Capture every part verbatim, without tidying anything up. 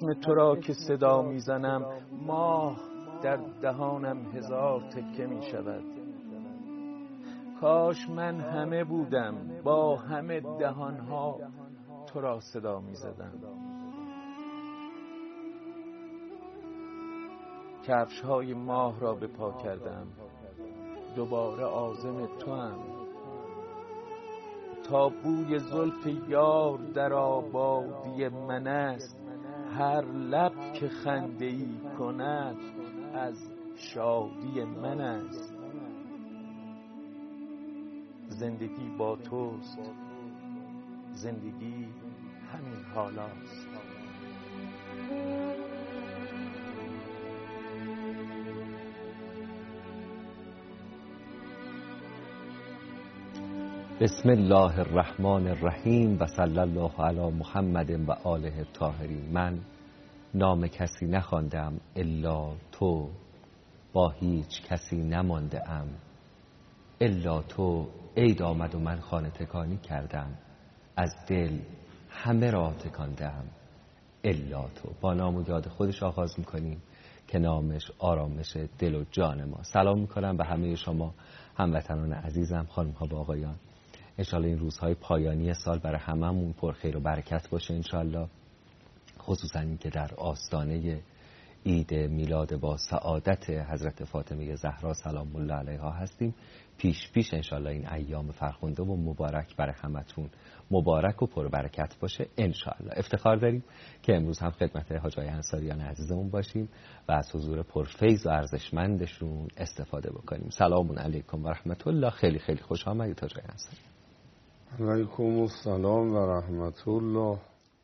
اسم تو را که صدا میزنم ماه در دهانم هزار تکه می شود. کاش من همه بودم با همه دهانها تو را صدا می زدم. کفش های ماه را به پا کردم، دوباره عازم تو هم. تا بوی زلف یار در آبادی من است، هر لب که خنده ای کند از شادی من است. زندگی با توست، زندگی همین حالاست. بسم الله الرحمن الرحیم و صلی الله علی محمد و آله الطاهرین. من نام کسی نخواندم الا تو، با هیچ کسی نمانده ام الا تو. عید آمد و من خانه تکانی کردم، از دل همه را تکاندم الا تو. با نام و یاد خودش آغاز میکنیم که نامش آرامش دل و جان ما. سلام میکنم به همه شما هموطنان عزیزم، خانم ها و آقایان. انشالله این روزهای پایانی سال برای هممون پر خیر و برکت باشه انشالله، خصوصا این که در آستانه عید میلاد با سعادت حضرت فاطمه زهرا سلام الله علیها هستیم. پیش پیش انشالله این ایام فرخنده و مبارک برای همتون مبارک و پر برکت باشه انشالله. افتخار داریم که امروز هم خدمت حاج آقای انصاریان عزیزمون باشیم و از حضور پرفیض و ارزشمندشون استفاده بکنیم. سلام علیکم و رحمت الله. خیلی خیلی خوش آمدید حاج آقای انصاری. علیکم السلام و رحمت الله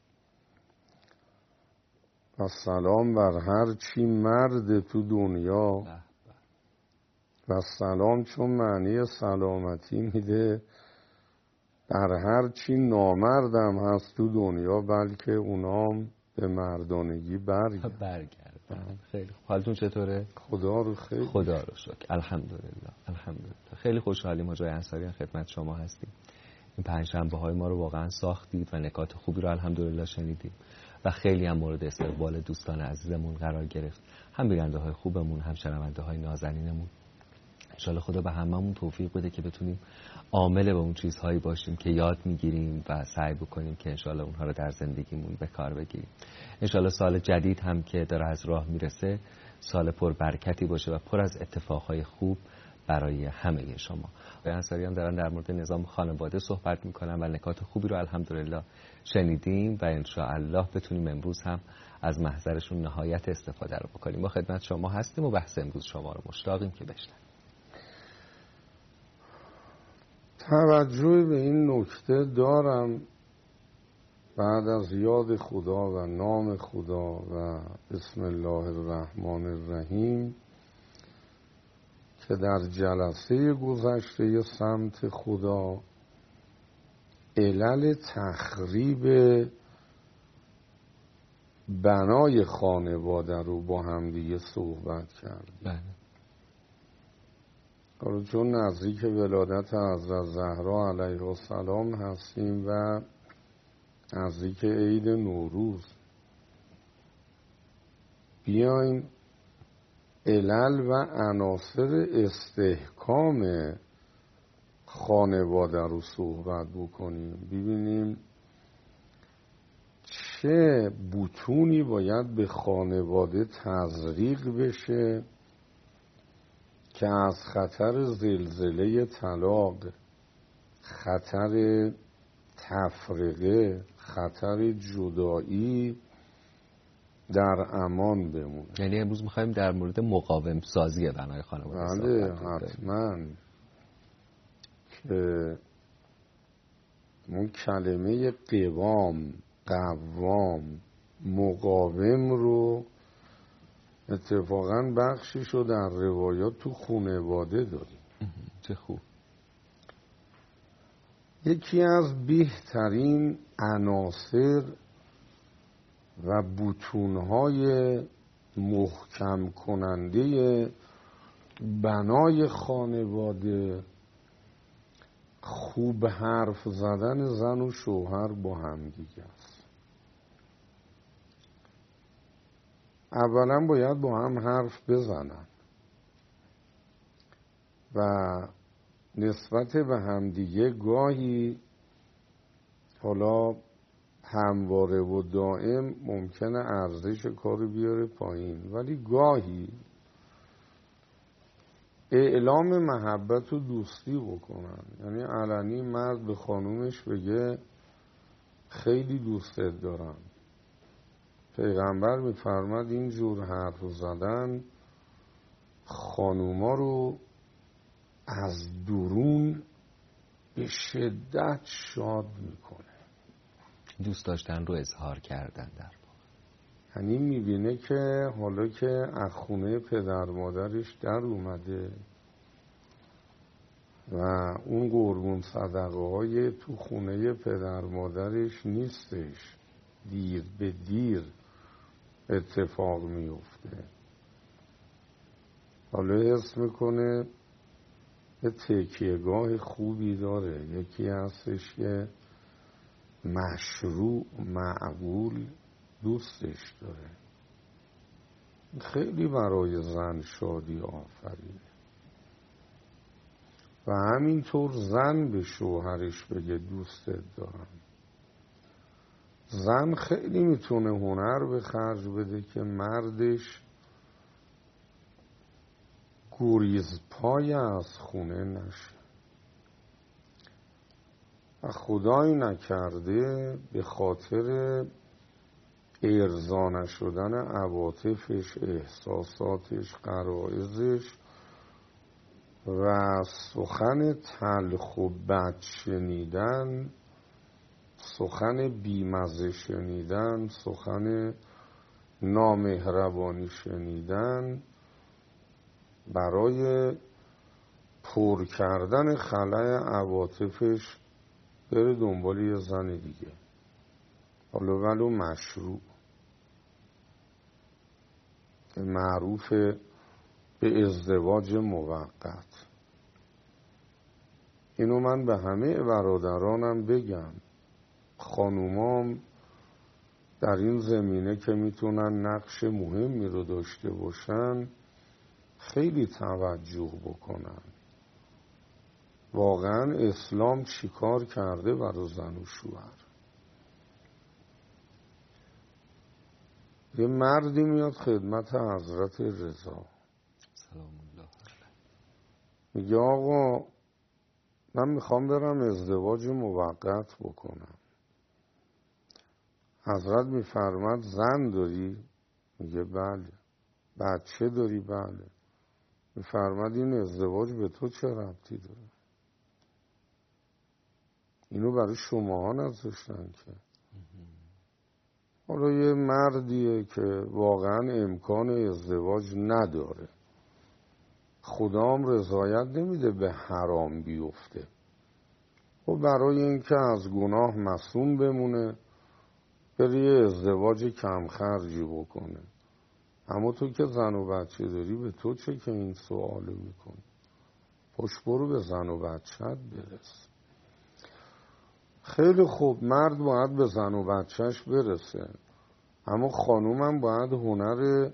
و سلام بر هر چی مرد تو دنیا و سلام چون معنی سلامتی میده بر هر چی نامردم هست تو دنیا، بلکه اونام به مردانگی برگردن برگردن. خیلی خوب. حالتون چطوره؟ خدا رو خیلی خدا رو شکر. الحمدلله الحمدلله. خیلی خوشحالیم حاج آقای انصاریان خدمت شما هستیم. این پنجشنبه های ما رو واقعا ساختید و نکات خوبی رو الحمدلله شنیدیم و خیلی هم مورد استقبال دوستان عزیزمون قرار گرفت، هم بیننده های خوبمون هم شنونده های نازنینمون. انشالله خدا به هممون توفیق بده که بتونیم عامل به اون چیزهایی باشیم که یاد میگیریم و سعی بکنیم که انشالله اونها رو در زندگیمون به کار بگیریم. انشالله سال جدید هم که داره از راه میرسه سال پر برکتی باشه و پر از اتفاقهای خوب برای همه شما. آقای انصاری هم دارن در مورد نظام خانواده صحبت میکنن و نکات خوبی رو الحمدلله شنیدیم و انشاءالله بتونیم امروز هم از محضرشون نهایت استفاده رو بکنیم. ما خدمت شما هستیم و بحث امروز شما رو مشتاقیم که بشنویم. توجه به این نکته دارم بعد از یاد خدا و نام خدا و بسم الله الرحمن الرحیم که در جلسه گذشته سمت خدا علل تخریب بنای خانواده رو با همدیگه صحبت کردیم. بله. حالا چون نزدیک ولادت حضرت زهرا علیه السلام هستیم و نزدیک عید نوروز، بیاین علل و عناصر استحکام خانواده رو صحبت بکنیم، ببینیم چه بطونی باید به خانواده تزریق بشه که از خطر زلزله طلاق، خطر تفرقه، خطر جدایی در امان بمونه. یعنی امروز میخوایم در مورد مقاوم سازی بنای خانواده بله حتما، که اون کلمه قوام، قوام، مقاوم رو اتفاقا بخشیش رو در روایات تو خانواده داریم. چه خوب. یکی از بهترین عناصر و بطونهای محکم کننده بنای خانواده خوب حرف زدن زن و شوهر با هم دیگه است. اولا باید با هم حرف بزنن و نسبت به همدیگه گاهی حالا همواره و دائم ممکنه ارزش کارو بیاره پایین، ولی گاهی اعلام محبت و دوستی بکنن. یعنی علنی مرد به خانومش بگه خیلی دوستت دارم. پیغمبر میفرماد این جور حرف زدن خانوما رو از درون به شدت شاد میکنه. دوست داشتن رو اظهار کردن در واقع. یعنی میبینه که حالا که از خونه پدر مادرش در اومده و اون قربون صدقه های تو خونه پدر مادرش نیستش، دیر به دیر اتفاق میفته. حالا حس میکنه یه تکیهگاه خوبی داره، یکی هستش که مشروع معقول دوستش داره. خیلی برای زن شادی آفرینه. و همینطور زن به شوهرش بگه دوستت دارم. زن خیلی میتونه هنر به خرج بده که مردش گریز پای از خونه نشه و خدایی نکرده به خاطر ارضا نشدن عواطفش، احساساتش، غرایزش و سخن تلخ و بد شنیدن، سخن بیمزه شنیدن، سخن نامهربانی شنیدن برای پر کردن خلای عواطفش بره دنبال یه زن دیگه، حالا ولو مشروع، معروف به ازدواج موقت. اینو من به همه برادرانم بگم، خانومام در این زمینه که میتونن نقش مهمی رو داشته باشن خیلی توجه بکنن. واقعا اسلام چیکار کرده برای زن و شوهر. یه مردی میاد خدمت حضرت رضا، سلام الله علیه، میگه آقا من میخوام برم ازدواج موقت بکنم. حضرت میفرماد زن داری؟ میگه بله. بچه داری؟ بله. میفرماد این ازدواج به تو چه ربطی داره؟ اینو برای شماها نذاشتن که. حالا یه مردیه که واقعا امکان ازدواج نداره، خدام رضایت نمیده به حرام بیفته، و برای اینکه از گناه معصوم بمونه بره یه ازدواج کم خرجی بکنه. اما تو که زن و بچه داری به تو چه که این سوالو میکنی؟ پشت برو به زن و بچه‌ت برس. خیلی خوب، مرد باید به زن و بچهش برسه، اما خانومم باید هنر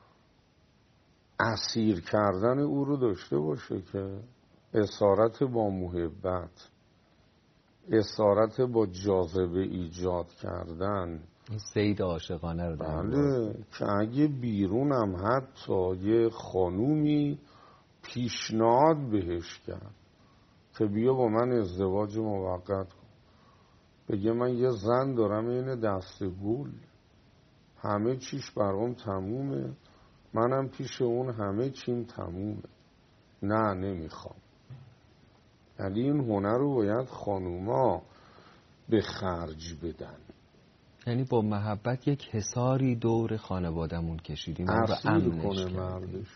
اسیر کردن او رو داشته باشه که اسارت با محبت، اسارت با جاذبه ایجاد کردن، این صید عاشقانه رو در بله، که اگه بیرونم حتی یه خانومی پیشنهاد بهش کرد که بیا با من ازدواج موقت کن، بگه من یه زن دارم این دست گول، همه چیش برام تمومه، منم پیش اون همه چیم تمومه، نه نمیخوام. یعنی این هنر رو باید خانوما به خرج بدن. یعنی با محبت یک حصاری دور خانوادمون کشیدیم، اون رو امنش کردیم.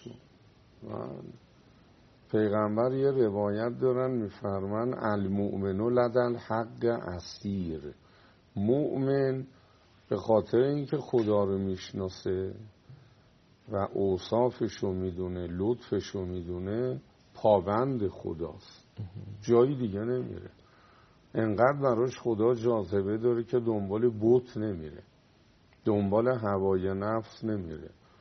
پیغمبر یه روایت دارن میفرمان المؤمنو لدن حق اسیر. مؤمن به خاطر اینکه خدا رو میشناسه و اوصافش رو میدونه، لطفش رو میدونه، پابند خداست، جایی دیگه نمیره. انقدر براش خدا جاذبه داره که دنبال بت نمیره، دنبال هوای نفس نمیره،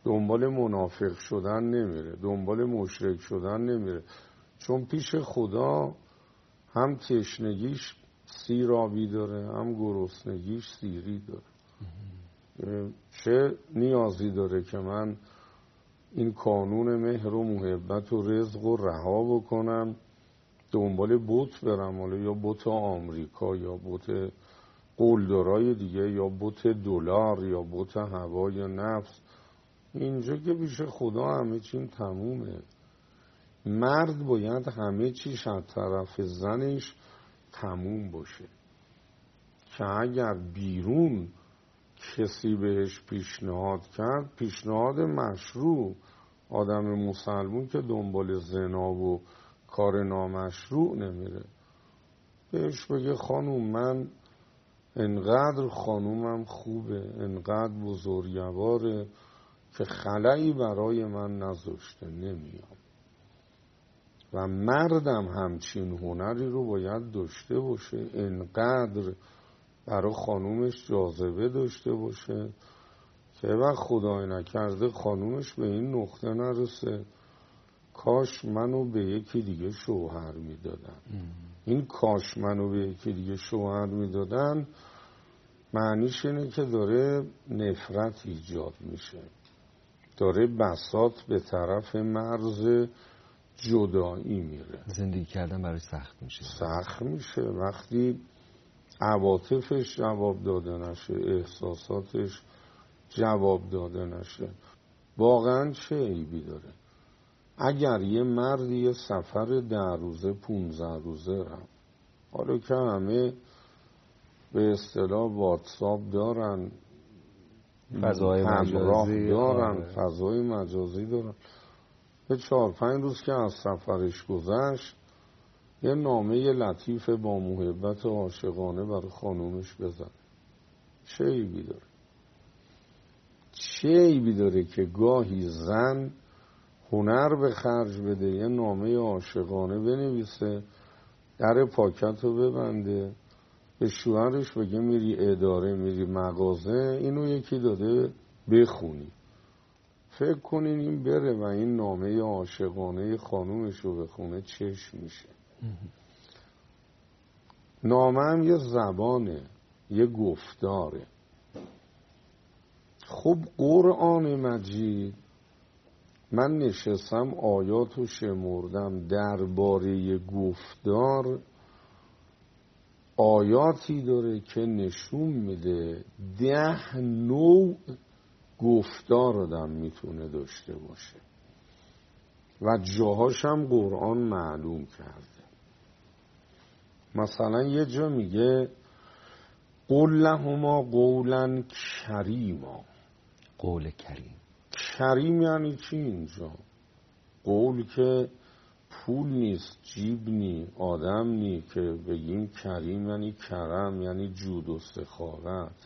دنبال منافق شدن نمیره، دنبال مشرک شدن نمیره، چون پیش خدا هم تشنگیش سیرابی داره، هم گرسنگیش سیری داره. چه نیازی داره که من این کانون مهر و محبت و رزق و رها بکنم، دنبال بت برم، حالا یا بت آمریکا یا بت قلدرای دیگه یا بت دلار یا بت هوا یا نفس. اینجا که پیش خدا همه چیم تمومه. مرد باید همه چیش از طرف زنش تموم باشه، که اگر بیرون کسی بهش پیشنهاد کرد، پیشنهاد مشروع، آدم مسلمون که دنبال زنا و کار نامشروع نمیره، بهش بگه خانوم من انقدر خانومم خوبه، انقدر بزرگواره که خلایی برای من نذاشته، نمیام. و مردم همچین هنری رو باید داشته باشه، انقدر برای خانومش جاذبه داشته باشه که وقت خدای نکرده خانومش به این نقطه نرسه کاش منو به یکی دیگه شوهر میدادن. این کاش منو به یکی دیگه شوهر میدادن معنیش اینه که داره نفرت ایجاد میشه، داره بساط به طرف مرز جدایی میره، زندگی کردن برای سخت میشه. سخت میشه وقتی عواطفش جواب داده نشه، احساساتش جواب داده نشه. واقعا چه عیبی داره اگر یه مرد یه سفر ده روزه پونزده روزه رفت، حالا که همه به اصطلاح واتساپ دارن، فضای مجازی دارن، آره. فضای مجازی دارن، به چهار پنج روز که از سفرش گذشت یه نامه لطیف با محبت عاشقانه برای خانومش بزن. چه عیبی داره؟ چه عیبی داره که گاهی زن هنر به خرج بده، یه نامه عاشقانه بنویسه، در پاکت رو ببنده، به شوهرش بگه میری اداره، میری مغازه، اینو یکی داده بخونی. فکر کنین این بره و این نامه عاشقانه خانومش رو بخونه چش میشه. نامه هم یه زبانه، یه گفتاره. خب قرآن مجید من نشستم آیات رو شمردم درباره گفتار، آیاتی داره که نشون میده ده نوع گفتار آدم میتونه داشته باشه و جاهاش هم قرآن معلوم کرده. مثلا یه جا میگه قل لهما قولا کریما. قول کریم. کریم یعنی چی اینجا؟ قول که پول نیست، جیب نی، آدم نی که بگیم کریم یعنی کرم، یعنی جود و سخاوت.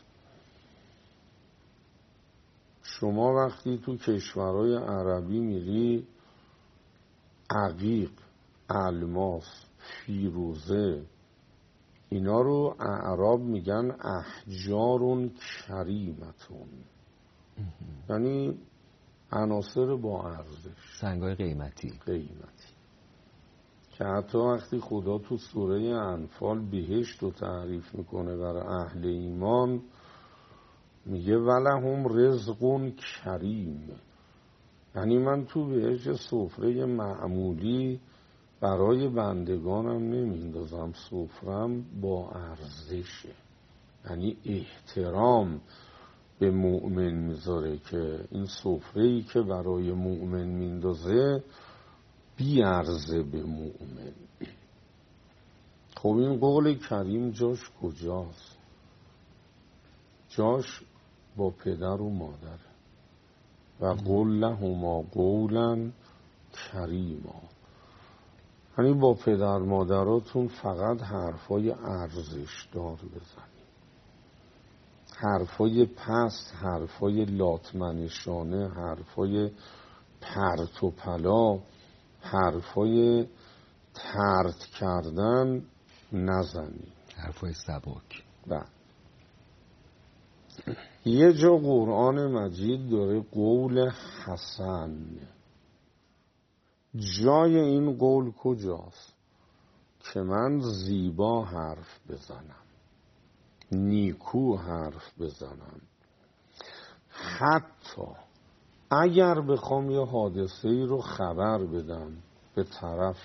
شما وقتی تو کشورهای عربی میری عقیق، الماس، فیروزه، اینا رو اعراب میگن احجار کریمتون، یعنی عناصر با ارزش، سنگای قیمتی قیمتی که حتی وقتی خدا تو سوره انفال بهشت رو تعریف میکنه برای اهل ایمان میگه ولهم رزق کریم، یعنی من تو بهشت سفره معمولی برای بندگانم نمیندازم، سفرم با ارزشه، یعنی احترام به مؤمن میذاره که این سفره‌ای که برای مؤمن میندازه بی ارزه به مؤمن. خب این قول کریم جاش کجاست؟ جاش با پدر و مادر و قل لهما قولا کریما، یعنی با پدر مادراتون فقط حرفای ارزش دار بزنید، حرفای پست، حرفای لاتمنشانه، حرفای پرت و پلا، حرفای طرد کردن نزنید، حرفای سبک. و یه جا قرآن مجید داره قول حسن. جای این قول کجاست؟ که من زیبا حرف بزنم، نیکو حرف بزنم، حتی اگر بخوام یه حادثه ای رو خبر بدم به طرف،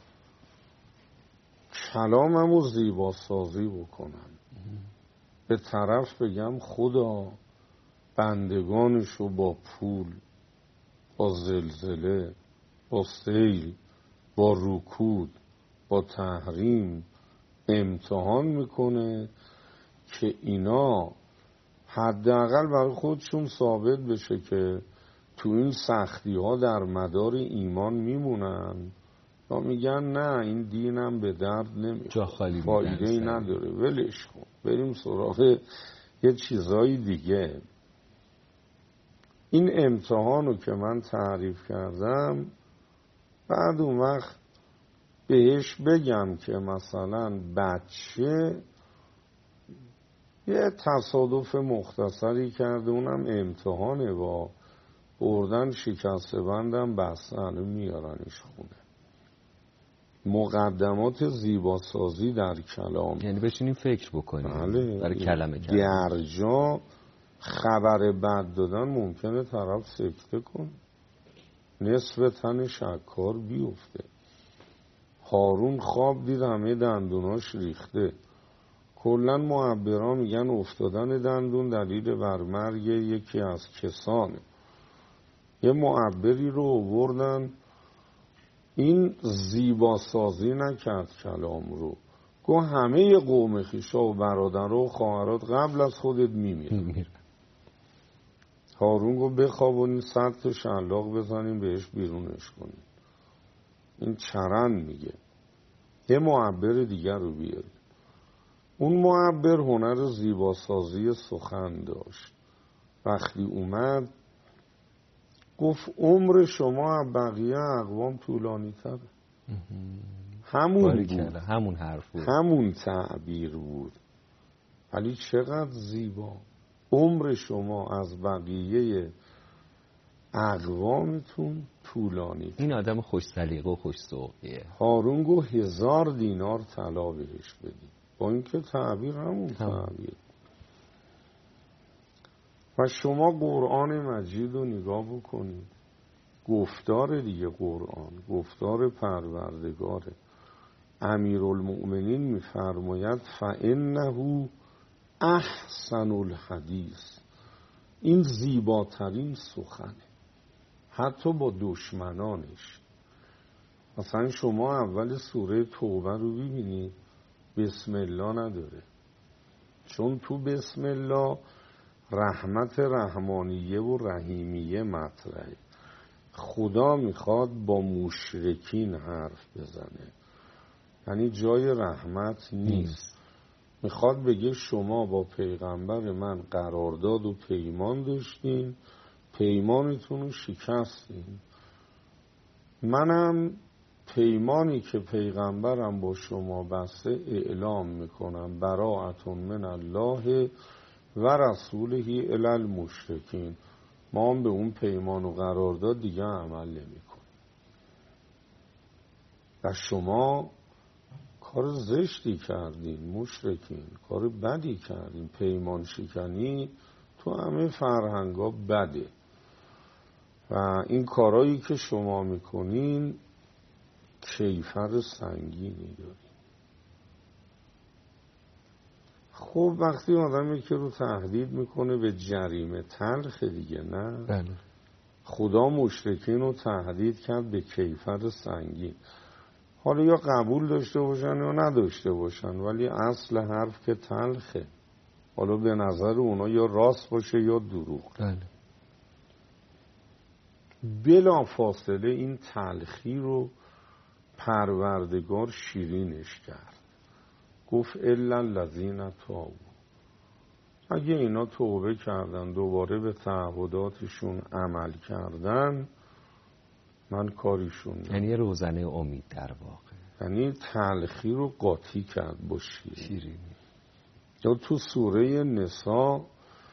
کلامم رو زیبا سازی بکنم، به طرف بگم خدا بندگانشو با پول، با زلزله، با سیل، با رکود، با تحریم امتحان میکنه که اینا حداقل برای خودشون ثابت بشه که تو این سختی ها در مدار ایمان میمونن، یا میگن نه این دینم به درد نمیخوره، فایده ای نداره، ولش کن، بریم سراغ یه چیزای دیگه. این امتحانو که من تعریف کردم، بعد اون وقت بهش بگم که مثلا بچه یه تصادف مختصری کرده، اونم امتحانه، با بردن شکسته بندم بستن میارنش خونه. مقدمات زیباسازی در کلام، یعنی بشینیم فکر بکنیم. بله. برای کلمه کلمه در جا خبر بد دادن ممکنه طرف سکته کنه، نصف تن شکار بیفته. هارون خواب دید همه دندوناش ریخته. کلن معبران میگن افتادن دندون دلیل بر مرگ یکی از کسانه. یه معبری رو آوردن، این زیبا سازی نکرد کلام رو، گو همه قوم خویشا و برادر و خواهرات قبل از خودت میمیرن. هارون گو بخوابونین صد تا شلاق بزنیم بهش بیرونش کنیم. این چرند میگه یه معبر دیگر رو بیار. اون معبر هنر زیباسازی سخن داشت. وقتی اومد گفت عمر شما بقیه اقوام طولانی تره. همون بود، همون حرف بود، همون تعبیر بود، ولی چقدر زیبا. عمر شما از بقیه اقوامتون طولانی. این آدم خوش سلیقه و خوش ذوقیه. هارون گو هزار دینار طلا بهش بدی، با اینکه تعبیر همون تعبیر. و شما قرآن مجید رو نگاه بکنید، گفتار دیگه قرآن، گفتار پروردگاره. امیرالمؤمنین میفرماید فانه احسن الحدیث، این زیباترین سخنه حتی با دشمنانش. مثلا شما اول سوره توبه رو ببینید، بسم الله نداره، چون تو بسم الله رحمت رحمانیه و رحیمیه مطرحه. خدا میخواد با مشرکین حرف بزنه، یعنی جای رحمت نیست. میخواد بگه شما با پیغمبر من قرارداد و پیمان داشتین، پیمانتون رو شکستین. منم پیمانی که پیغمبرم با شما بسته اعلام میکنم، براءتون من الله و رسوله الی المشرکین. ما هم به اون پیمان و قرارداد دیگه عمل نمیکنیم. و شما کار زشتی کردین مشرکین، کار بدی کردین. پیمان شکنی تو همه فرهنگا بده و این کارایی که شما میکنین کیفر سنگینی داری. خب وقتی آدمی که رو تهدید میکنه به جریمه تلخ دیگه، نه؟ بله. خدا مشرکین رو تهدید کرد به کیفر سنگین. حالا یا قبول داشته باشن یا نداشته باشن، ولی اصل حرف که تلخه. حالا به نظر اونا یا راست باشه یا دروغ. بله. بلا فاصله این تلخی رو پروردگار شیرینش کرد. گفت الا الذین تابوا، اگه اینا توبه کردن دوباره به تعهداتشون عمل کردن، من کاریشون ندارم. یعنی روزنه امید در واقع، یعنی تلخی رو قاطی کرد با شیرینی. شیرینی. یا تو سوره نساء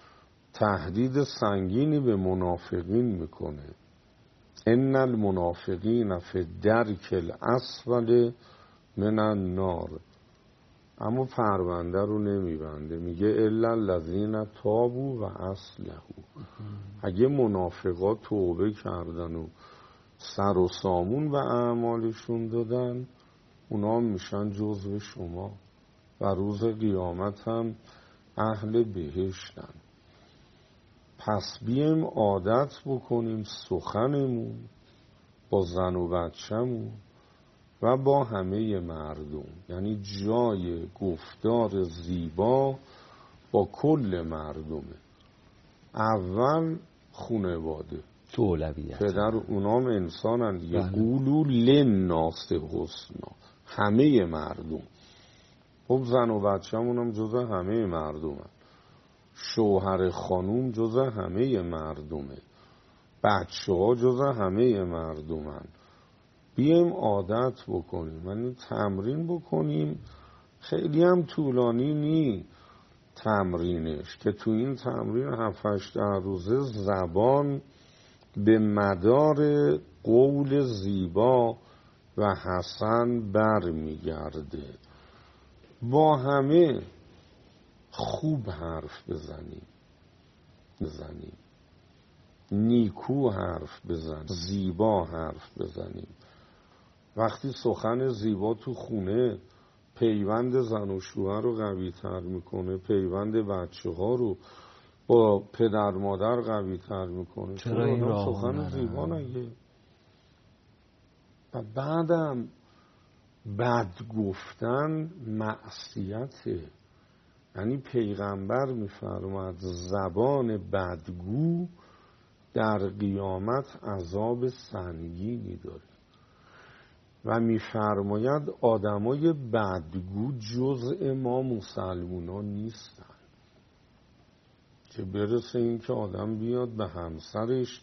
تهدید سنگینی به منافقین میکنه. ان المنافقین فی الدرک الاسفل من النار. اما پرونده رو نمیبنده، میگه الا الذین تابوا و اصلحوا. اگه منافقا توبه کردن و سر و سامون به اعمالشون دادن، اونا میشن جزو شما و روز قیامت هم اهل بهشتن. پس بیم عادت بکنیم سخنمون با زن و بچه‌مون و با همه مردم، یعنی جای گفتار زیبا با کل مردمه. اول خانواده تو اولویت، پدر اونام انسانن دیگه. قولوا للناس حسنا، همه مردم. خب زن و بچه‌مون هم جزء همه مردمن، شوهر خانوم جزء همه مردمه، بچه ها جزء همه مردمن. بیایم عادت بکنیم، یعنی تمرین بکنیم. خیلی هم طولانی نی تمرینش، که تو این تمرین هفت هشت روزه زبان به مدار قول زیبا و حسن بر میگرده. با همه خوب حرف بزنیم بزنیم نیکو حرف بزنیم، زیبا حرف بزنیم. وقتی سخن زیبا تو خونه پیوند زن و شوهر رو قوی تر میکنه، پیوند بچه ها رو با پدر مادر قوی تر میکنه، چرا این راه سخن زیبا نگه؟ و بعدم بد گفتن معصیته. یعنی پیغمبر میفرماد زبان بدگو در قیامت عذاب سنگینی داره و میفرماید آدمای بدگو جزء ما مسلمانان نیستن. که برسه این که آدم بیاد به همسرش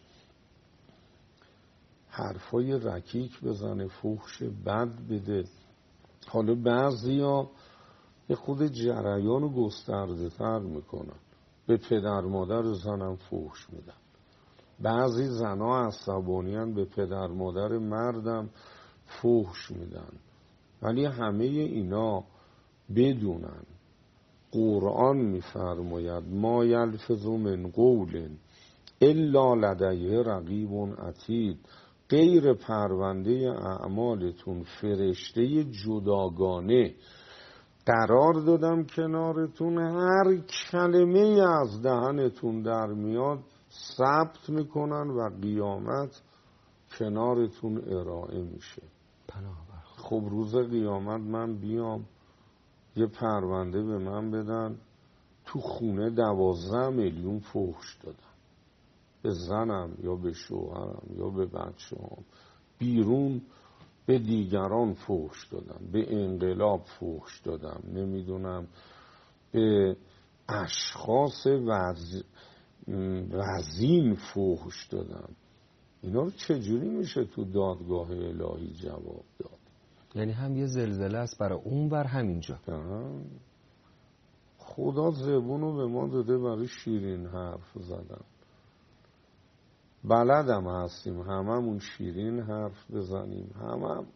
حرفای رکیک بزنه، فحش بد بده. حالا بعضیا یه خود جریان رو گسترده تر میکنن، به پدر مادر زنم فحش میدن. بعضی زنها عصبانیان، به پدر مادر مردم فحش میدن. ولی همه اینا بدونن قرآن میفرماید ما یلفظ من قول الا لدیه رقیب عتید. غیر پرونده اعمالتون فرشته جداگانه قرار دادم کنارتون، هر کلمه از دهنتون در میاد ثبت میکنن و قیامت کنارتون ارائه میشه. خب روز قیامت من بیام یه پرونده به من بدن تو خونه دوازده میلیون فحش دادم، به زنم یا به شوهرم یا به بچه هم. بیرون به دیگران فحش دادم، به انقلاب فحش دادم، نمیدونم به اشخاص وز... وزین فحش دادم. اینا رو چجوری میشه تو دادگاه الهی جواب داد؟ یعنی هم یه زلزله است برای اون بر همینجا. خدا زبونو به ما داده برای شیرین حرف زدن. بلدم هستیم هممون شیرین حرف بزنیم همم.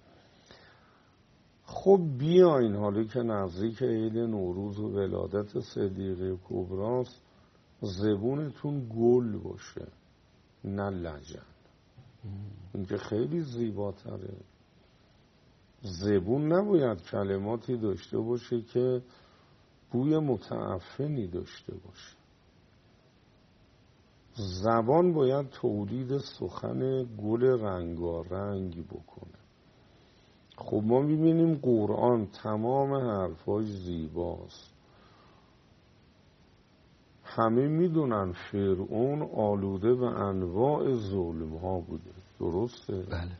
خب بیاین حالا که نزدیک عید نوروز و ولادت صدیقه کبراست، زبونتون گل باشه نه لجن. این که خیلی زیباتره. زبون نباید کلماتی داشته باشه که بوی متعفنی داشته باشه. زبان باید تولید سخن گل رنگارنگی بکنه. خب ما میبینیم قرآن تمام حرفاش زیباست. همه میدونن فرعون آلوده به انواع ظلم ها بوده، درسته؟ بله.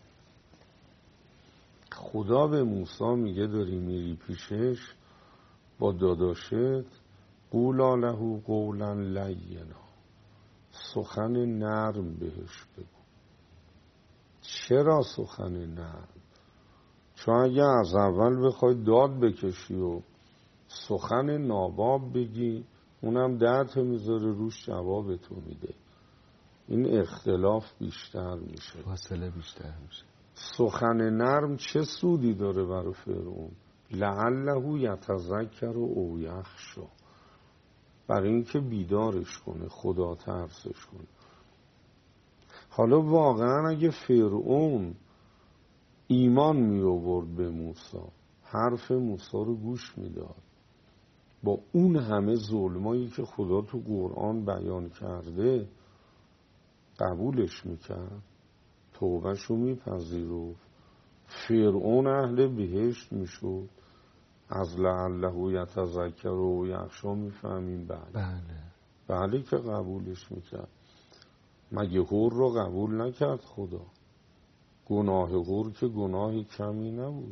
خدا به موسی میگه داری میری پیشش با داداشت قولا له قولا لینا، سخن نرم بهش بگو. چرا سخن نرم؟ چون اگه از اول بخوای داد بکشی و سخن ناباب بگی، اونم ده تا میذاره روش جواب تو میده. این اختلاف بیشتر میشه، فاصله بیشتر میشه. سخن نرم چه سودی داره برای فرعون؟ لعله یتذکر او یخشی، برای اینکه بیدارش کنه، خدا ترسش کنه. حالا واقعا اگه فرعون ایمان می آورد به موسی، حرف موسی رو گوش میداد، با اون همه ظلمایی که خدا تو قرآن بیان کرده قبولش میکرد، توبهشو میپذیرفت، فرعون اهل بهشت میشد. از لعله یتذکر و یخشی میفهمیم بله. بله بله که قبولش میکرد. مگه هور رو قبول نکرد خدا؟ گناه هور که گناهی کمی نبود.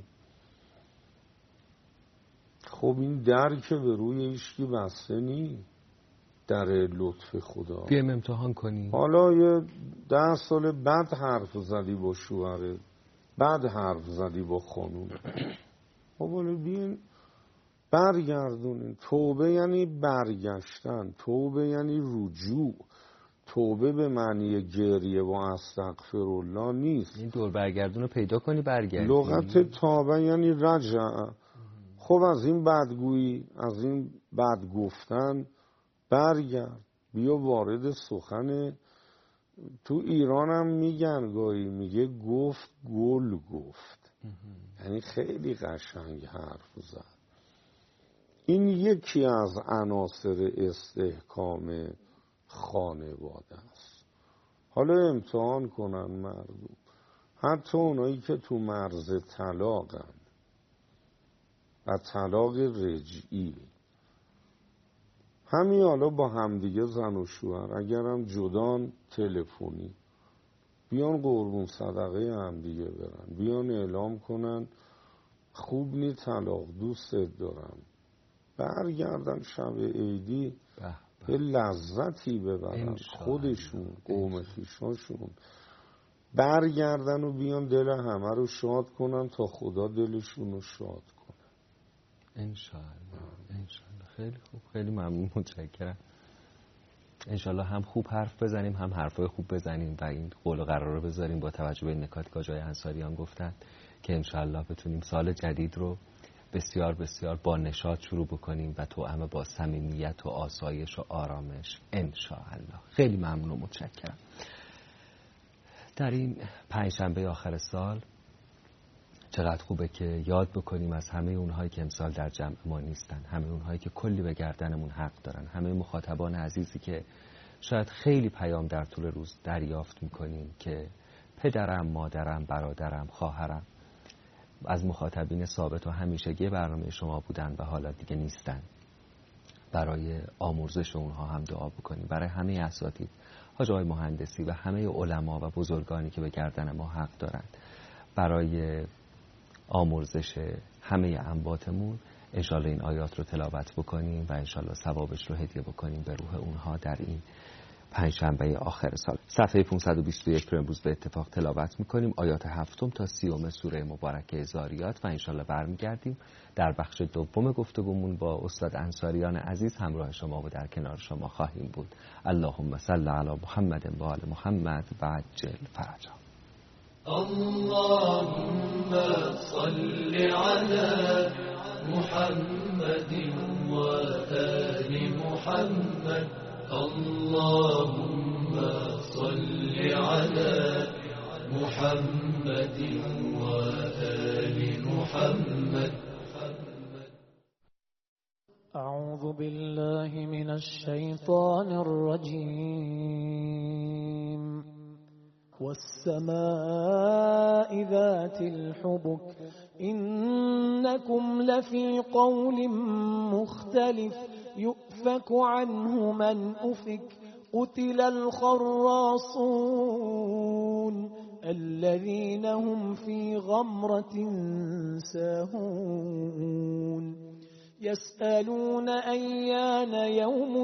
خب این در که به روی ایشکی بسته نی، در لطف خدا. بیایم امتحان کنیم. حالا یه ده سال بعد حرف زدی با شوهرت، بعد حرف زدی با خانوم، خب حالا بیاین برگردونین. توبه یعنی برگشتن، توبه یعنی رجوع. توبه به معنی گریه و استغفرالله نیست. این دور برگردون رو پیدا کنی برگردی. لغت توبه یعنی رجع. خب از این بدگویی، از این بد گفتن برگرد، بیا وارد سخن. تو ایران هم میگن گاهی، میگه گفت گل گفت، یعنی خیلی قشنگ حرف زد. این یکی از عناصر استحکام خانواده است. حالا امتحان کنن مردم، حتی اونایی که تو مرز طلاقن و طلاق رجعی، همین حالا با همدیگه زن و شوهر اگرم جدان تلفنی بیان قربون صدقه همدیگه برن، بیان اعلام کنن خوب نی طلاق، دوست دارم، برگردن شب عیدی یه لذتی ببرن، خودشون قوم خویشاشون برگردن و بیان دل همه رو شاد کنن تا خدا دلشون رو شاد کنه. انشاءالله. انشاءالله. خیلی خوب، خیلی ممنون، متشکرم. انشاءالله هم خوب حرف بزنیم، هم حرفای خوب بزنیم و این قول و قرار رو بذاریم با توجه به نکاتی که آقای انصاریان گفتن که انشاءالله بتونیم سال جدید رو بسیار بسیار با نشاط شروع بکنیم و توأم با صمیمیت و آسایش و آرامش انشاءالله. خیلی ممنون و متشکرم. در این پنجشنبه آخر سال چقدر خوبه که یاد بکنیم از همه اونهایی که امسال در جمع ما نیستن، همه اونهایی که کلی به گردنمون حق دارن، همه مخاطبان عزیزی که شاید خیلی پیام در طول روز دریافت میکنیم که پدرم، مادرم، برادرم، خواهرم از مخاطبین ثابت و همیشگی برنامه شما بودن و حالا دیگه نیستن. برای آموزش اونها هم دعا بکنیم، برای همه اساتید، حاج آقای مهندسی و همه علما و بزرگانی که به گردن ما حق دارند، برای آموزش همه انباتمون انشالله این آیات رو تلاوت بکنیم و انشالله ثوابش رو هدیه بکنیم به روح اونها در این پنجشنبه آخر سال. صفحه پانصد و بیست و یک رو امروز به اتفاق تلاوت میکنیم، آیات هفتم تا سیوم سوره مبارکه ذاریات، و انشالله برمیگردیم در بخش دوم گفتگومون با استاد انصاریان عزیز همراه شما و در کنار شما خواهیم بود. اللهم صل علی محمد و آل محمد و عجل فرجا. اللهم صل على محمد وآل محمد. اللهم صل على محمد وآل محمد. أعوذ بالله من الشيطان الرجيم. والسماء ذات الحبك إنكم لفي قول مختلف يؤفك عنه من أفك. قتل الخراصون الذين هم في غمرة ساهون. يسألون أيان يوم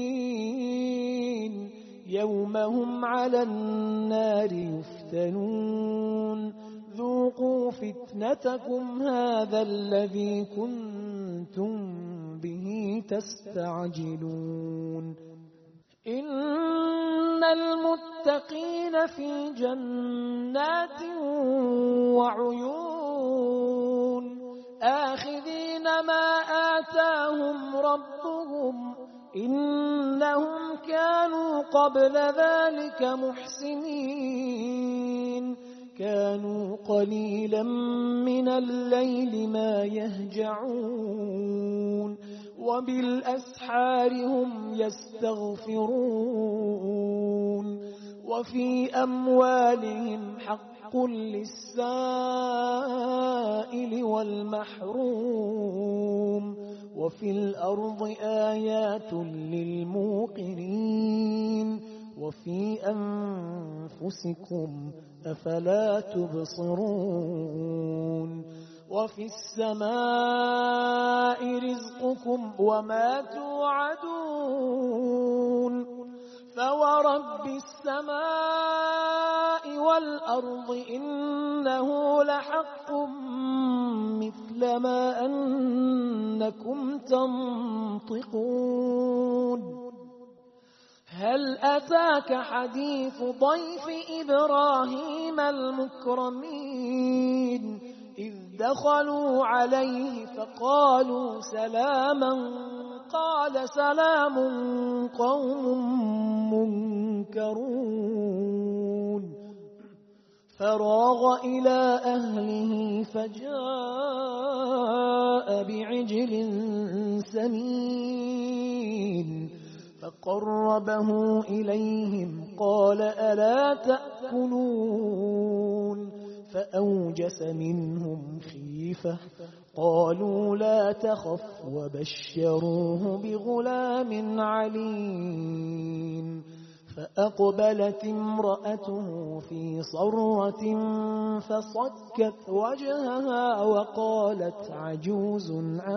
الدين يوم هم على النار يفتنون. ذوقوا فتنتكم هذا الذي كنتم به تستعجلون إن المتقين في جنات وعيون آخذين ما آتاهم ربهم إنهم كانوا قبل ذلك محسنين كانوا قليلا من الليل ما يهجعون وبالأسحار هم يستغفرون وفي أموالهم حق للسائل والمحروم وفي الأرض آيات للموقنين وفي أنفسكم أفلا تبصرون وفي السماء رزقكم وما توعدون فورب السماء والأرض إنه لحق مثل ما أنكم تنطقون هل أتاك حديث ضيف إبراهيم المكرمين إذ دخلوا عليه فقالوا سلاما قال سلام قوم منكرون فراغ إلى أهله فجاء بعجل سمين فقربه إليهم قال ألا تأكلون فأوجس منهم خيفة قالوا لا تخف وبشروه بغلام عليم فأقبلت امرأته في صرة فصكت وجهها وقالت عجوز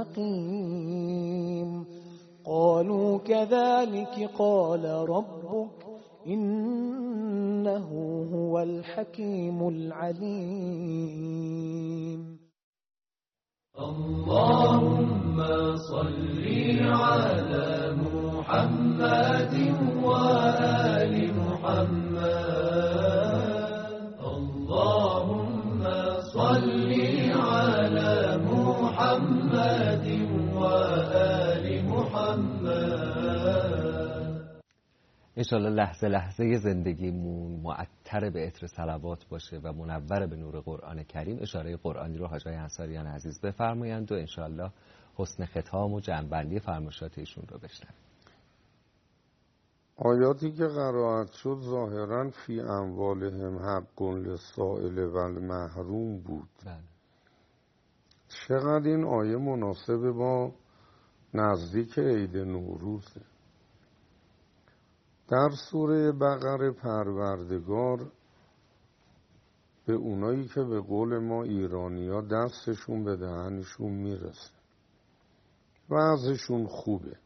عقيم قالوا كذلك قال ربك إنه هو الحكيم العليم اللهم صل على محمد وآل محمد اللهم صل على محمد وآل محمد. انشالله لحظه لحظه زندگیمون معطر به عطر صلوات باشه و منور به نور قرآن کریم. اشاره قرآنی رو حاج آقای انصاریان عزیز بفرمایند و انشالله حسن ختام و جمع‌بندی فرمایشات ایشون رو بشنویم. آیاتی که قرائت شد ظاهراً فی اموالهم حق للسائل و المحروم بود. بله. چقدر این آیه مناسب با نزدیک عید نوروزه. در سوره بقره پروردگار به اونایی که به قول ما ایرانی‌ها دستشون به دهنشون میرسه وضعشون خوبه،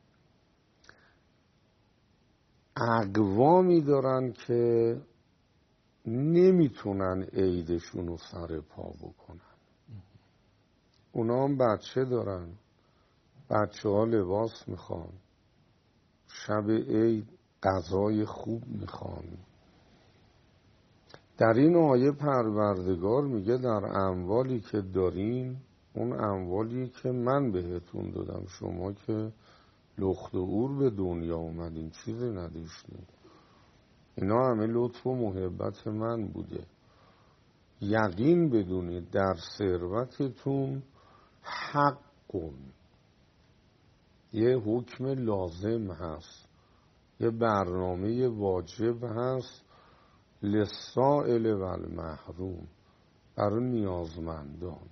اقوامی دارن که نمیتونن عیدشون رو سر پا بکنن. اونا هم بچه دارن، بچه ها لباس میخوان، شب عید غذای خوب میخوان. در این آیه پروردگار میگه در اموالی که دارین، اون اموالی که من بهتون دادم، شما که لخت و اور به دنیا اومدین چیزی نداشتین، اینا همه لطف و محبت من بوده. یقین بدونید در ثروتتون حقون، یه حکم لازم هست، یه برنامه واجب هست للسائل و المحروم، برای نیازمندان.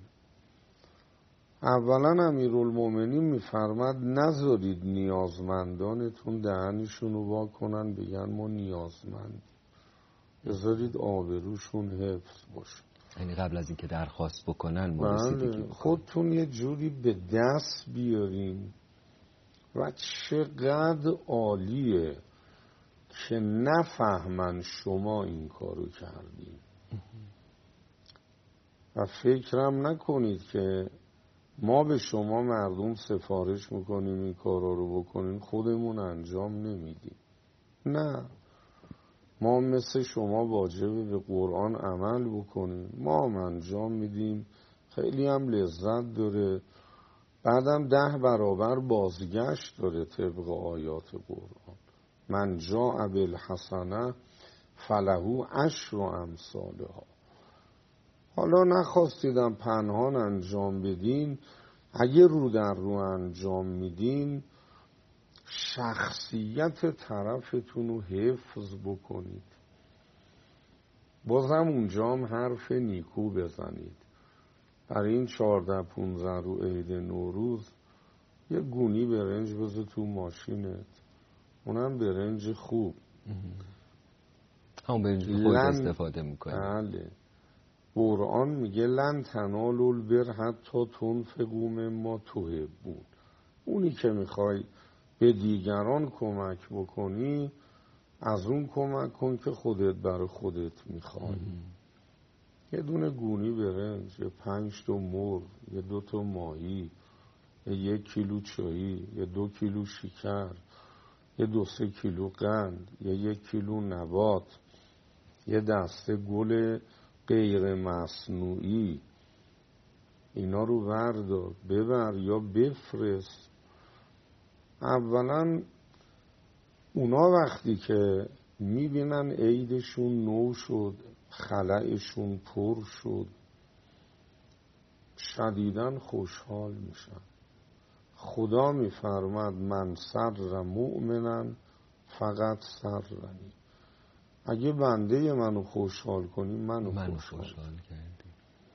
اولا امیرالمومنین میفرماد نذارید نیازمندانتون دهنشون رو وا کنن بگن ما نیازمند، بذارید آبروشون حفظ باشه. یعنی قبل از اینکه درخواست بکنن ما بله. رسیدگی بکنن. خودتون یه جوری به دست بیارین و چقدر عالیه که نفهمن شما این کارو کردین و فکرم نکنید که ما به شما مردم سفارش میکنیم این کارا رو بکنیم، خودمون انجام نمیدیم. نه، ما مثل شما واجبه به قرآن عمل بکنیم، ما هم انجام میدیم، خیلی هم لذت داره، بعدم ده برابر بازگشت داره طبق آیات قرآن. من جاء بالحسنه فله عشر امثالها. حالا نخواستیدم پنهان انجام بدین، اگه رو در رو انجام میدین شخصیت طرفتون رو حفظ بکنید. بازم اونجا هم حرف نیکو بزنید. برای این چارده پونزه رو عید نوروز یه گونی برنج بذار تو ماشینت، اونم برنج خوب، همون برنج خود استفاده میکنی. بله. قرآن میگه لن تنالوا البر حتی تنفقوا مما تحبون. اونی که میخوای به دیگران کمک بکنی از اون کمک کن که خودت برای خودت میخوای. یه دونه گونی برنج، یه پنج تا مرغ، یه دو تا ماهی، یه یک کیلو چایی، یه دو کیلو شکر، یه دو سه کیلو قند، یه یک کیلو نبات، یه دسته گل غیر مصنوعی، اینا رو بردار ببر یا بفرست. اولا اونا وقتی که میبینن عیدشون نو شد، خلأشون پر شد، شدیداً خوشحال میشن. خدا میفرماد من سر مؤمنن فقط سرنی. اگه بنده منو خوشحال کنی منو, منو خوشحال, خوشحال کردی.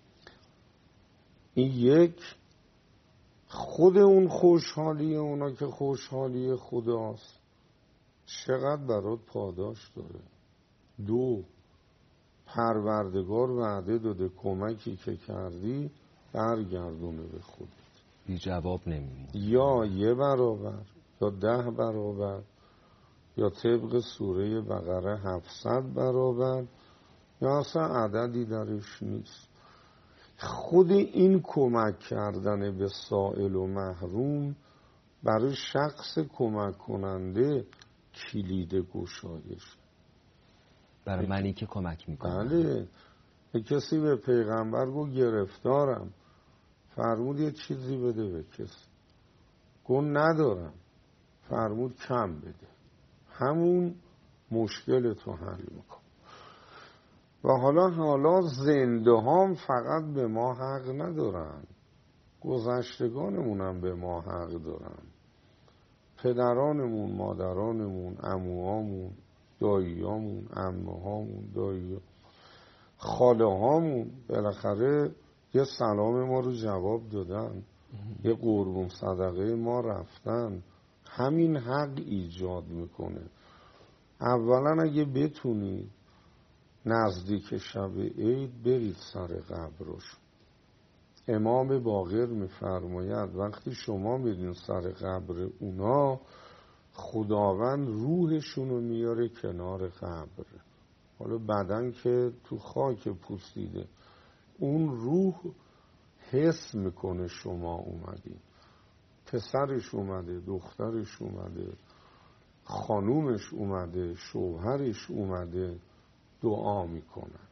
این یک، خود اون خوشحالی اونا که خوشحالی خداست چقدر برات پاداش داره. دو، پروردگار وعده داده کمکی که کردی برگردونه به خودت، بی جواب نمیمونه. یا یه برابر یا ده برابر یا طبق سوره بقره هفتصد برابر، یا اصلا عددی درش نیست. خود این کمک کردن به سائل و محروم برای شخص کمک کننده کلید گشایش. برای منی که کمک میکنم. بله. کسی به پیغمبر گفت گرفتارم، فرمود یه چیزی بده به کسی، گفت ندارم، فرمود کم بده، همون مشکل تو حل میکن. و حالا حالا زنده هم فقط به ما حق ندارن، گذشتگانمون هم به ما حق دارن، پدرانمون، مادرانمون، عموهامون، داییامون، عمهامون، دایی خاله هامون بالاخره یه سلام ما رو جواب دادن، یه قربون صدقه ما رفتن. همین حق ایجاد میکنه. اولا اگه بتونید نزدیک شب عید برید سر قبرش. امام باقر میفرماید وقتی شما میرین سر قبر اونا خداوند روحشون رو میاره کنار قبر. حالا بدن که تو خاک پوسیده، اون روح حس میکنه شما اومدین، پسرش اومده، دخترش اومده، خانومش اومده، شوهرش اومده، دعا میکنن.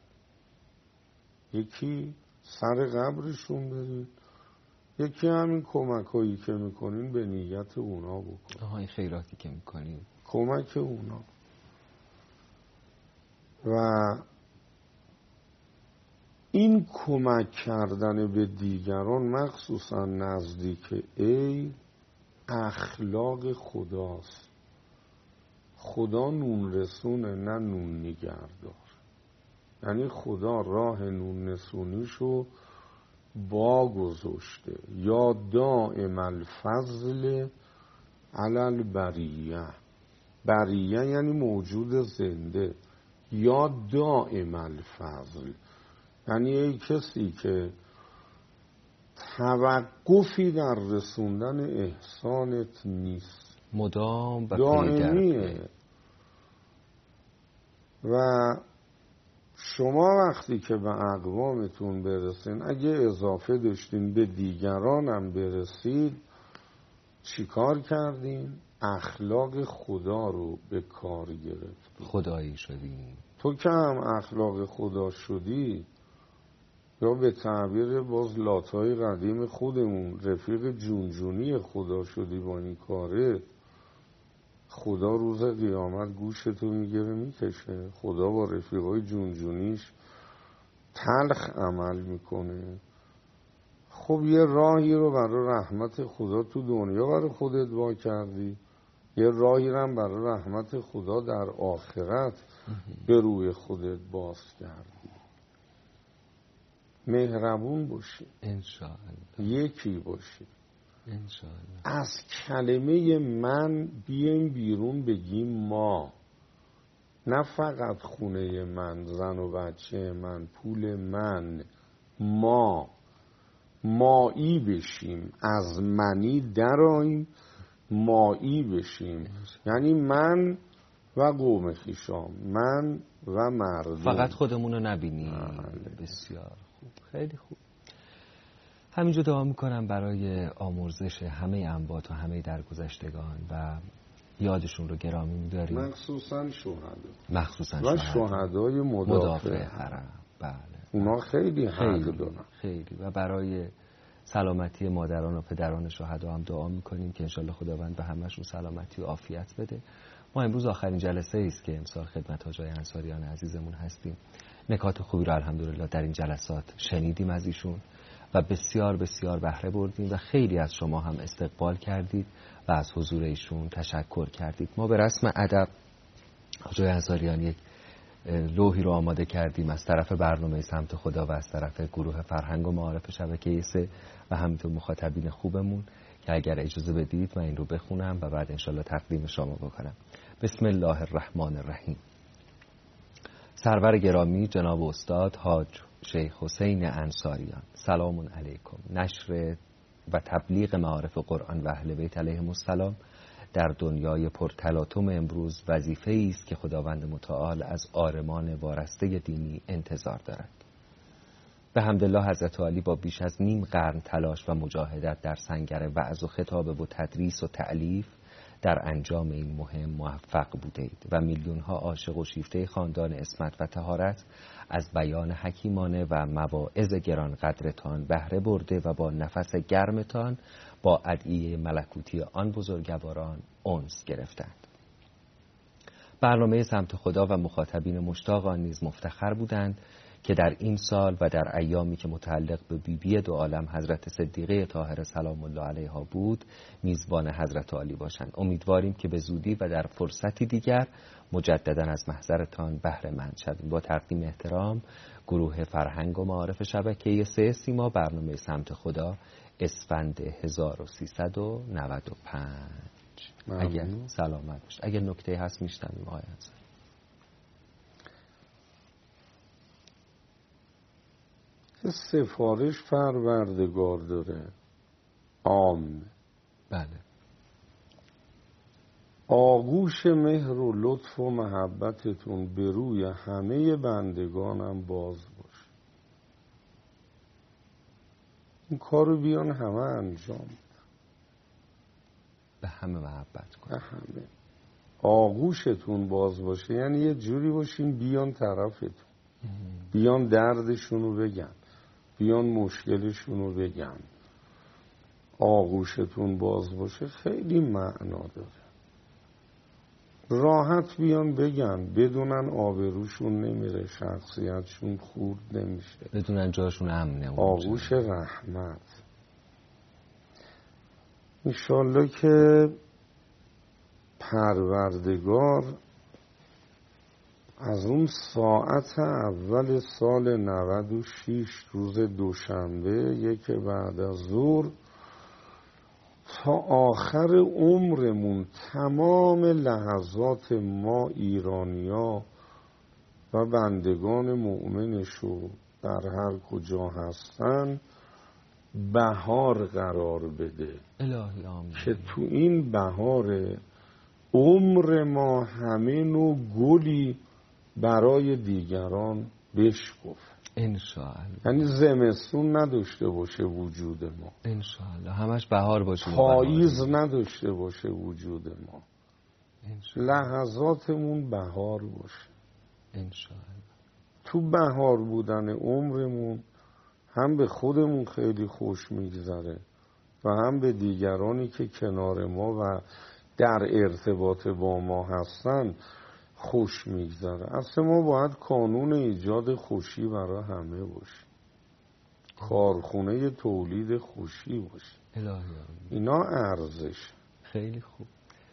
یکی سر قبرشون برید، یکی همین کمک هایی که میکنین به نیت اونا بکن. آها، این خیراتی که میکنین کمک اونا. و این کمک کردن به دیگران مخصوصا نزدیک عید اخلاق خداست. خدا نون رسونه نه نون نگهدار. یعنی خدا راه نون رسونیشو با گذاشته. یا دائم الفضل علی البریه. بریه یعنی موجود زنده. یا دائم الفضل یعنی ای کسی که توقفی در رسوندن احسانت نیست، مدام و دائمیه. و شما وقتی که به اقوامتون برسین، اگه اضافه داشتین به دیگرانم برسید، چیکار کردین؟ اخلاق خدا رو به کار گرفتین، خدایی شدین. تو که هم اخلاق خدا شدی، یا به تعبیر باز لاتای قدیم خودمون رفیق جونجونی خدا شدی با این کاره، خدا روز قیامت گوشتو میگیره میکشه. خدا با رفیقای جونجونیش تلخ عمل میکنه. خب یه راهی رو برای رحمت خدا تو دنیا برای خودت وا کردی، یه راهی رو هم برای رحمت خدا در آخرت به روی خودت باز کردی. مهربون باشی، انشاءالله یکی باشی، انشاءالله. از کلمه من بیایم بیرون بگیم ما، نه فقط خونه من، زن و بچه من، پول من، ما مایی بشیم، از منی دراییم، مایی بشیم. یعنی من و قوم خویشام، من و مردم، فقط خودمون رو نبینیم. بسیار خوب، خیلی خوب. همینجا دعا میکنم برای آمرزش همه انبات و همه درگذشتگان و یادشون رو گرامی میداریم، مخصوصا شهدا، مخصوصا و شهدای مدافع, مدافع حرم. بله، اونا خیلی حق خیلی دارن، خیلی. و برای سلامتی مادران و پدران شهدا هم دعا میکنیم که انشالله خداوند به همه‌شون سلامتی و عافیت بده. ما امروز آخرین جلسه است که امسال خدمت حاجای انصاریان عزیزمون هستیم. نکات خوبی رو الحمدلله در این جلسات شنیدیم از ایشون و بسیار بسیار بهره بردیم و خیلی از شما هم استقبال کردید و از حضور ایشون تشکر کردید. ما به رسم ادب حاجای انصاریان یک لوحی رو آماده کردیم از طرف برنامه سمت خدا و از طرف گروه فرهنگ و معارف شبکه سه و همینطور مخاطبین خوبمون که اگر اجازه بدید من این رو بخونم و بعد انشالله تقدیم شما بکنم. بسم الله الرحمن الرحیم. سرور گرامی جناب استاد حاج شیخ حسین انصاریان، سلام علیکم. نشر و تبلیغ معارف قرآن و اهل بیت علیهم السلام در دنیای پرتلاطم امروز وظیفه‌ای است که خداوند متعال از عالمان وارسته دینی انتظار دارد. به حمدالله حضرت عالی با بیش از نیم قرن تلاش و مجاهدت در سنگر وعظ و خطابه و تدریس و تعلیف در انجام این مهم موفق بودید و میلیون‌ها عاشق و شیفته خاندان عصمت و طهارت از بیان حکیمانه و مواعظ گران قدرتان بهره برده و با نفس گرمتان با ادعیه ملکوتی آن بزرگواران انس گرفتند. برنامه سمت خدا و مخاطبین مشتاق آن نیز مفتخر بودند که در این سال و در ایامی که متعلق به بیبی دو عالم حضرت صدیقه طاهره سلام الله علیها بود میزبان حضرت عالی باشند. امیدواریم که به زودی و در فرصتی دیگر مجددا از محضرتان بهره مند شویم. با تقدیم احترام، گروه فرهنگ و معارف شبکه سه سیما، برنامه سمت خدا، اسفند هزار و سیصد و نود و پنج. اگر سلامت باشید. اگر نکته هست میشنویم آقای انصاری. سفارش پروردگار داره عام. بله. آغوش مهر و لطف و محبتتون به روی همه بندگانم باز باشه. این کارو بیان همه انجام، به همه محبت کن، به همه. آغوشتون باز باشه یعنی یه جوری باشین بیان طرفتون، بیان دردشونو بگن، بیان مشکلشونو بگن. آغوشتون باز باشه خیلی معنا داره. راحت بیان بگن، بدونن آبروشون نمیره، شخصیتشون خورد نمیشه، بدونن جاشون امنه. آغوش رحمت. انشالله که پروردگار از اون ساعت اول سال نود و شش روز دوشنبه یک بعد از ظهر تا آخر عمرمون تمام لحظات ما ایرانیا و بندگان مؤمنشو در هر کجا هستن بهار قرار بده. الهی آمین. که تو این بهار عمر ما همه نوع گلی برای دیگران بشکفه. انشاءالله. یعنی زمستون نداشته باشه وجود ما، انشاءالله همش بهار باشه، پاییز نداشته باشه وجود ما، انشاءالله. لحظاتمون بهار باشه. انشاءالله. تو بهار بودن عمرمون هم به خودمون خیلی خوش میگذره و هم به دیگرانی که کنار ما و در ارتباط با ما هستن خوش میگذره. اصلا ما باید کانون ایجاد خوشی برای همه باشیم، کارخونه تولید خوشی باشیم. الهی اینا ارزش. خیلی خوب.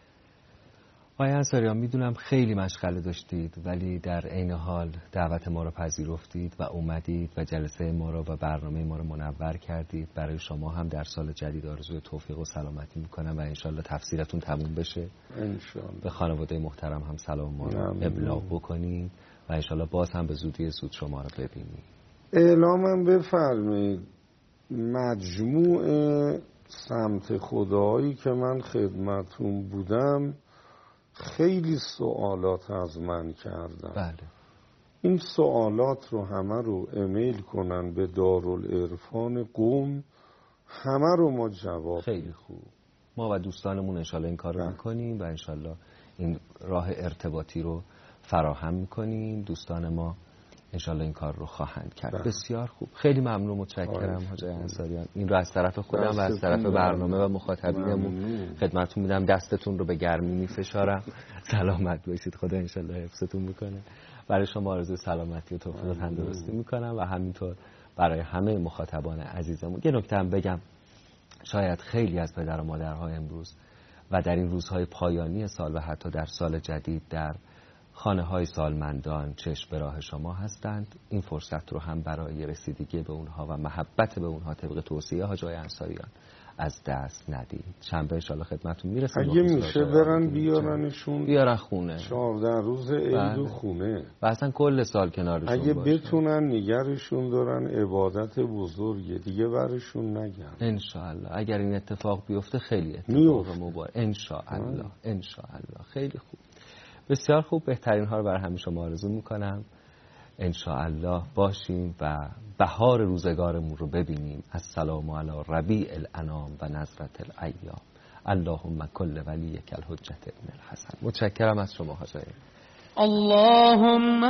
آقای انصاریان، میدونم خیلی مشغله داشتید ولی در عین حال دعوت ما رو پذیرفتید و اومدید و جلسه ما رو و برنامه ما رو منور کردید. برای شما هم در سال جدید آرزوی توفیق و سلامتی میکنم و انشالله تفسیرتون تموم بشه. انشالله. به خانواده محترم هم سلام ما رو ابلاغ بکنید و انشالله باز هم به زودی زود شما رو ببینید. اعلامم بفرمایید مجموع سمت خدایی که من خدمتون بودم خیلی سوالات از من کردن. بله. این سوالات رو همه رو ایمیل کنن به دارالعرفان قم، همه رو ما جواب. خیلی خوب. ما و دوستانمون انشالله این کار رو میکنیم و انشالله این راه ارتباطی رو فراهم میکنیم. دوستان ما انشالله این کار رو خواهند کرد. بله. بسیار خوب. خیلی ممنون، متشکرم حاج انصاریان. این رو از طرف خودم و از طرف برنامه و مخاطبینمون خدمتتون میدم. دستتون رو به گرمی میفشارم. سلامت باشید. خدا انشالله حفظتون میکنه. برای شما آرزوی سلامتی و توفیق و تندرستی میکنم و همینطور برای همه مخاطبان عزیزمون. یه نکته هم بگم، شاید خیلی از پدر و مادرها امروز و در این روزهای پایانی سال و حتی در سال جدید در خانه های سالمندان چشم به راه شما هستند. این فرصت رو هم برای رسیدگی به اونها و محبت به اونها طبق توصیه حاج انصاریان از دست ندید. شنبه ان شاءالله خدمتتون میرسیم. اگه میشه برن بیارنشون بیارن خونه چهارده روز عید و خونه و اصلا کل سال کنارشون اگه باشه. بتونن نگرشون دارن، عبادت بزرگه دیگه، برشون نگم. ان شاءالله اگر این اتفاق بیفته خیلی اتفاق مبارک. ان شاءالله. ان شاءالله. خیلی خوب. بسیار خوب. بهترین ها رو برای همه شما آرزو میکنم. انشاءالله باشیم و بهار روزگارمون رو ببینیم. السلام علی ربیع الانام و نظرت الایام. اللهم کل ولیک الحجت ابن الحسن. متشکرم از شما حاجی. اللهم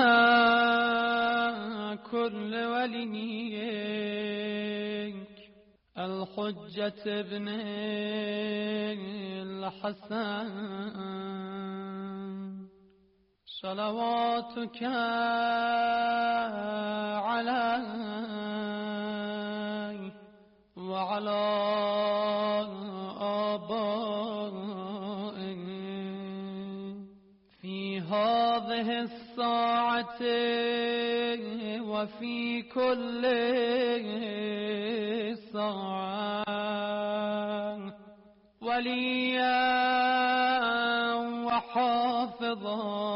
کل ولیک الحجت ابن الحسن صلواتك علیه و علی آبائه فی هذه الساعة و فی کل ساعة ولیا و حافظا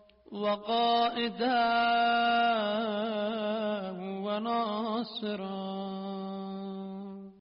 وقائدا وناصرا